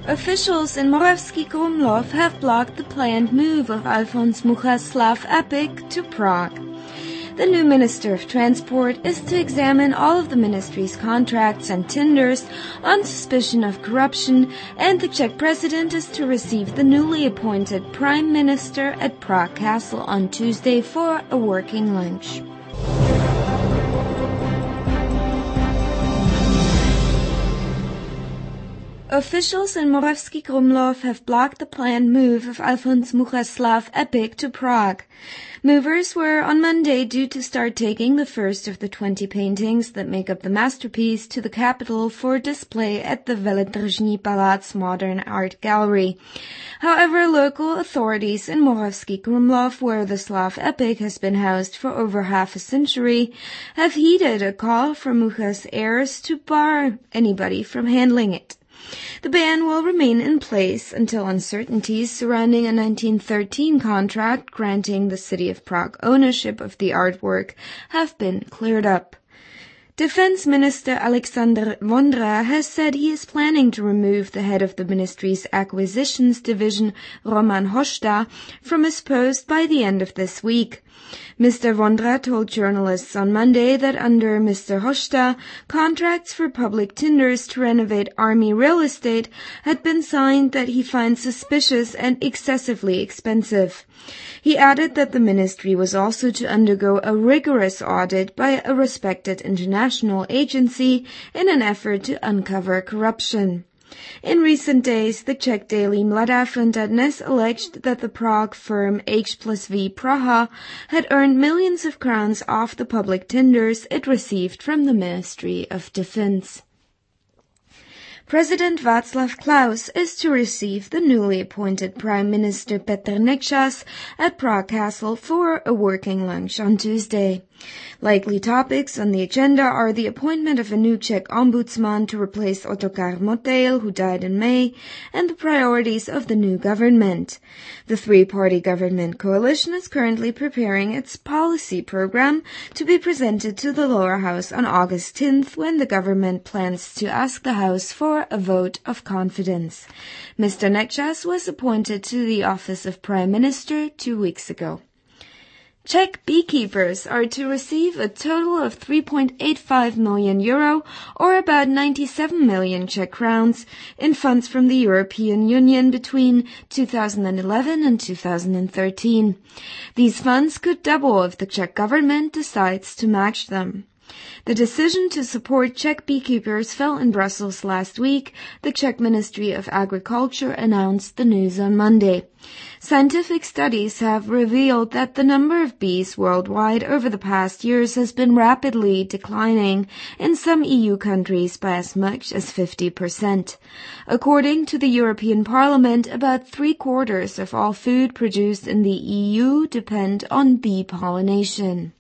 Officials in Moravský Krumlov have blocked the planned move of Alfons Mucha's Slav Epic to Prague. The new Minister of Transport is to examine all of the ministry's contracts and tenders on suspicion of corruption, and the Czech president is to receive the newly appointed Prime Minister at Prague Castle on Tuesday for a working lunch. Officials in Moravský Krumlov have blocked the planned move of Alfons Mucha's Slav Epic to Prague. Movers were on Monday due to start taking the first of the 20 paintings that make up the masterpiece to the capital for display at the Veletržní Palác Modern Art Gallery. However, local authorities in Moravský Krumlov, where the Slav Epic has been housed for over half a century, have heeded a call from Mucha's heirs to bar anybody from handling it. The ban will remain in place until uncertainties surrounding a 1913 contract granting the city of Prague ownership of the artwork have been cleared up. Defense Minister Alexander Vondra has said he is planning to remove the head of the ministry's acquisitions division, Roman Hošta, from his post by the end of this week. Mr. Vondra told journalists on Monday that under Mr. Hošta, contracts for public tenders to renovate army real estate had been signed that he finds suspicious and excessively expensive. He added that the ministry was also to undergo a rigorous audit by a respected international agency in an effort to uncover corruption. In recent days, the Czech daily Mladá Fronta Dnes alleged that the Prague firm H+V Praha had earned millions of crowns off the public tenders it received from the Ministry of Defense. President Václav Klaus is to receive the newly appointed Prime Minister Petr Nečas at Prague Castle for a working lunch on Tuesday. Likely topics on the agenda are the appointment of a new Czech ombudsman to replace Ottokar Motejl, who died in May, and the priorities of the new government. The three-party government coalition is currently preparing its policy program to be presented to the lower house on August 10th, when the government plans to ask the house for a vote of confidence. Mr. Nečas was appointed to the office of Prime Minister 2 weeks ago. Czech beekeepers are to receive a total of €3.85 million, or about 97 million Czech crowns, in funds from the European Union between 2011 and 2013. These funds could double if the Czech government decides to match them. The decision to support Czech beekeepers fell in Brussels last week. The Czech Ministry of Agriculture announced the news on Monday. Scientific studies have revealed that the number of bees worldwide over the past years has been rapidly declining, in some EU countries by as much as 50%. According to the European Parliament, about 3/4 of all food produced in the EU depend on bee pollination.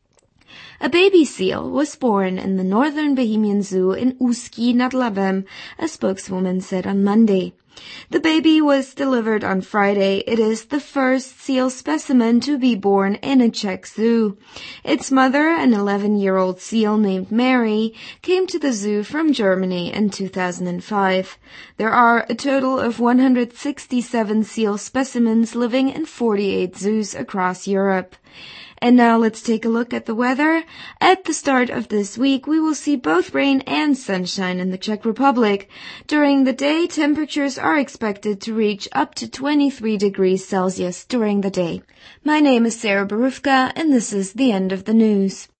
A baby seal was born in the northern Bohemian Zoo in Ústí nad Labem, a spokeswoman said on Monday. The baby was delivered on Friday. It is the first seal specimen to be born in a Czech zoo. Its mother, an 11-year-old seal named Mary, came to the zoo from Germany in 2005. There are a total of 167 seal specimens living in 48 zoos across Europe. And now let's take a look at the weather. At the start of this week, we will see both rain and sunshine in the Czech Republic. During the day, temperatures are expected to reach up to 23 degrees Celsius during the day. My name is Sarah Barufka, and this is the end of the news.